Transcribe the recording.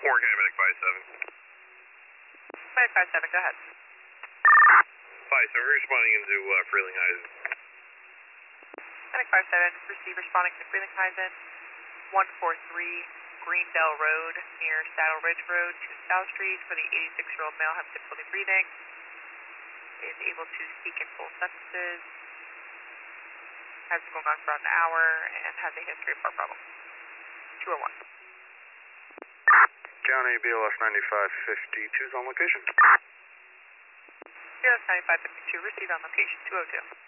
Morgan, Medic 57. Medic 57, go ahead. 57, we're responding into Frelinghuysen. Medic 57, receive responding to Frelinghuysen, 143 Greendale Road near Saddle Ridge Road to South Street for the 86-year-old male having difficulty breathing. Is able to speak in full sentences. Has been going on for about an hour and has a history of heart problems. 201. County BLS 9552 is on location. BLS 9552, receive on location, 202.